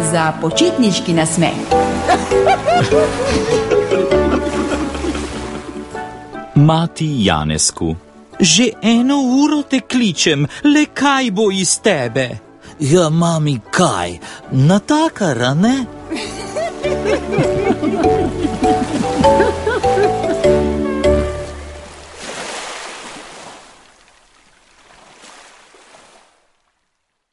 za počitniški nasmeh. Mati Janesku: že 1 uro te kličem, le kaj bo iz tebe? Ja, mami, kaj? Natakar, a ne?